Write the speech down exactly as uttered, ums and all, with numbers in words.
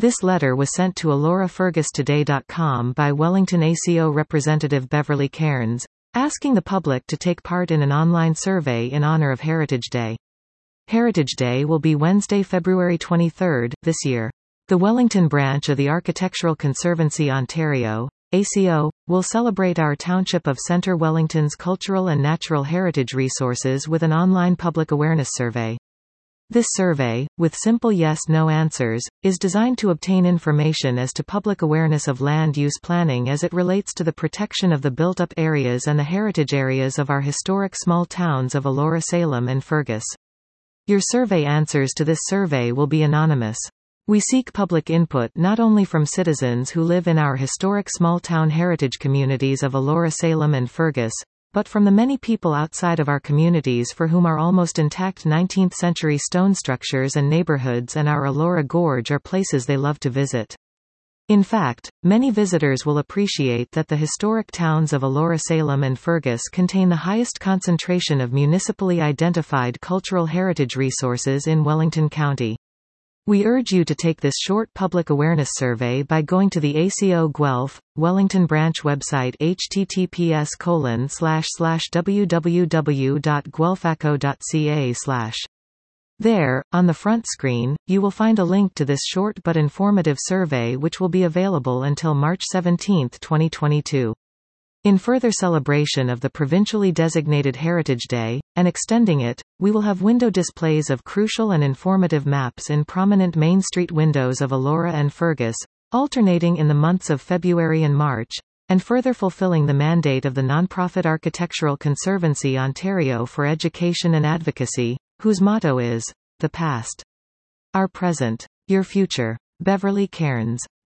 This letter was sent to Alora Fergus Today dot com by Wellington A C O representative Beverly Cairns, asking the public to take part in an online survey in honor of Heritage Day. Heritage Day will be Wednesday, February twenty-third, this year. The Wellington branch of the Architectural Conservancy Ontario, A C O, will celebrate our township of Centre Wellington's cultural and natural heritage resources with an online public awareness survey. This survey, with simple yes-no answers, is designed to obtain information as to public awareness of land use planning as it relates to the protection of the built-up areas and the heritage areas of our historic small towns of Elora Salem and Fergus. Your survey answers to this survey will be anonymous. We seek public input not only from citizens who live in our historic small-town heritage communities of Elora Salem and Fergus, but from the many people outside of our communities for whom our almost intact nineteenth century stone structures and neighborhoods and our Elora Gorge are places they love to visit. In fact, many visitors will appreciate that the historic towns of Elora Salem and Fergus contain the highest concentration of municipally identified cultural heritage resources in Wellington County. We urge you to take this short public awareness survey by going to the A C O Guelph, Wellington branch website https colon slash slash www dot guelphaco dot ca slash. There, on the front screen, you will find a link to this short but informative survey which will be available until March seventeenth, twenty twenty-two. In further celebration of the provincially designated Heritage Day, and extending it, we will have window displays of crucial and informative maps in prominent Main Street windows of Elora and Fergus, alternating in the months of February and March, and further fulfilling the mandate of the nonprofit Architectural Conservancy Ontario for Education and Advocacy, whose motto is, "The Past. Our Present. Your Future." Beverly Cairns.